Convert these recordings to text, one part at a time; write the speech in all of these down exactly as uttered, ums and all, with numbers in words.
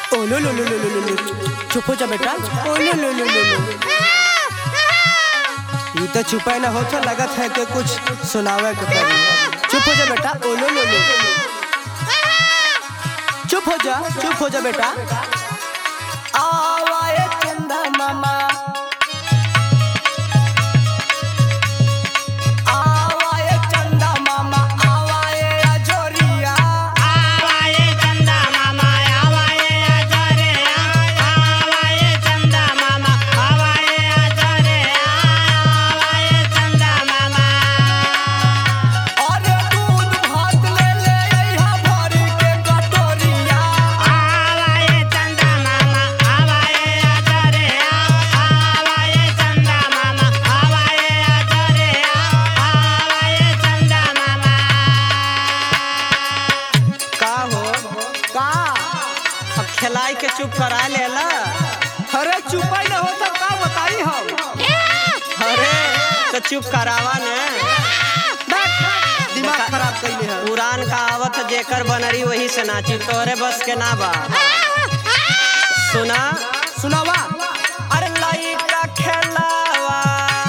ओ लो लो लो लो लो लो चुप हो जा बेटा। ओ लो लो लो लो लो ये तो चुपा ना हो तो लगत है कि कुछ सुनावे के पड़ी। चुप हो जा बेटा। ओ लो लो लो चुप हो जा चुप हो जा बेटा। आवाए चंदा मामा खिलाई के चुप करा लेला। अरे चुपा न हो तो का बताई हम। अरे तो चुप करावा ने। दिमाग खराब कइले है। पुरान कहावत जेकर बनरी वही से नाची तोरे बस के ना बा। सुना सुनावा। अरे लइका खेलावा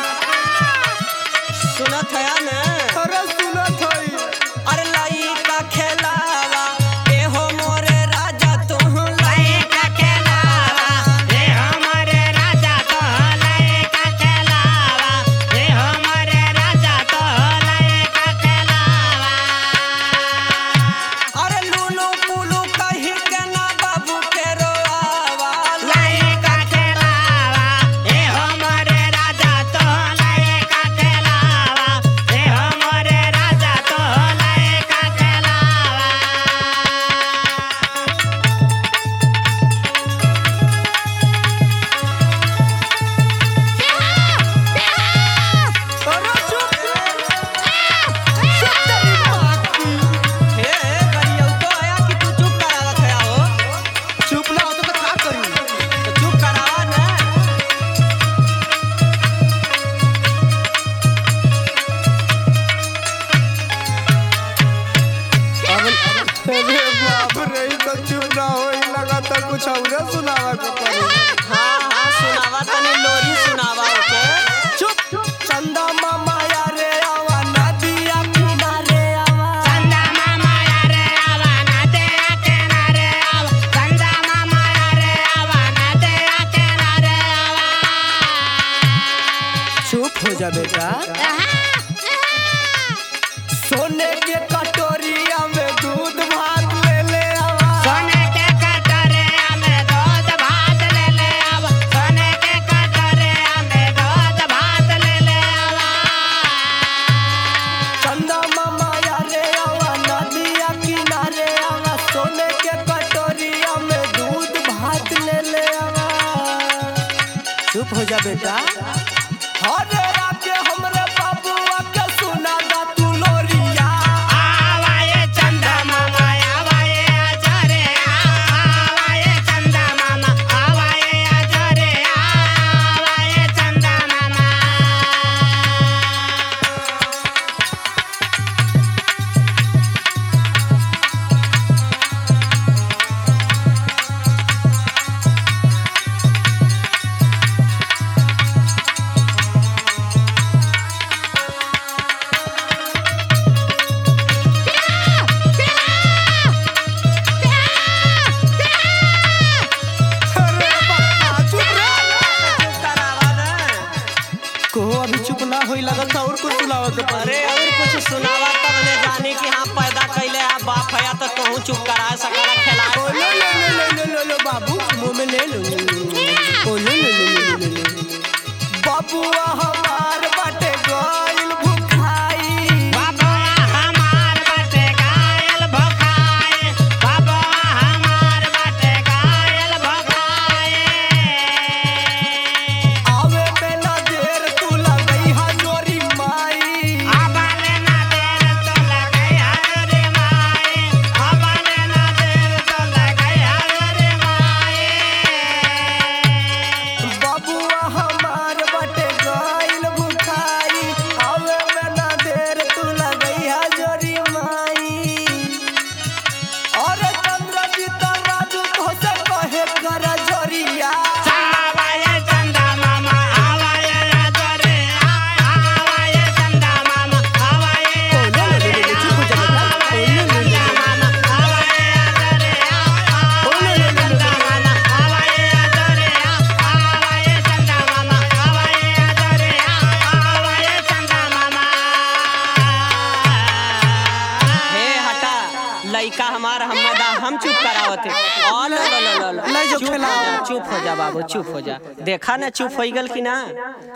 सुनत है ना। अरे सुनत हई। अरे लइका खेलावा कुछ और सुनावा के पड़ी। हाँ हाँ सुनावा तनी लोरी सुनावा ओके। चुप चंदा मामा यारे आवा नदिया किनारे आवा। चंदा मामा यारे आवा नदिया किनारे आवा। चंदा मामा यारे आवा नदिया किनारे आवा। चुप हो जा बेटा। सोने के कटोरिया में दूध भात ले ले आवा। सोने के कटोरिया में दूध भात ले ले आवा। सोने के कटोरिया में दूध भात ले ले आवा। चंदा मामा यारे आवा नदिया किनारे आवा। सोने के कटोरिया में दूध भात ले ले आवा। चुप हो जा बेटा। हरे राके हमरे बाबुआ के सुना दा तू लोरिया। आवा ये चंदा मामा आवा ये आजरे आवा ये चंदा मामा आवा ये आजरे आवा ये चंदा मामा। को अभी चुप ना होई लगत और कुछ सुनावा के पड़ी। अरे और कुछ सुनावा तब ने जाने कि हाँ पैदा कैले है बाप है तो कहूँ चुप करा सकला खिला। ओ लो लो लो लो लो लो बाबू मुंह में ले लो। ओ लो लो लो लो लो लो बाबूआ हमार बाटे गइल भुखाई। बाबा हमार बाटे गायल भखाए। बाबा हमार बाटे गायल भखाए। आवे में ना देर तू लगई हा जोरी माई। आबाले ना देर तो लगई हरे माए। आबाले ना देर तो लगई हरे रहल नहीं जो चुप हो खिलाओ। जा चुप हो जा बाबू चुप हो जा देखा ना चुप हो गल कि ना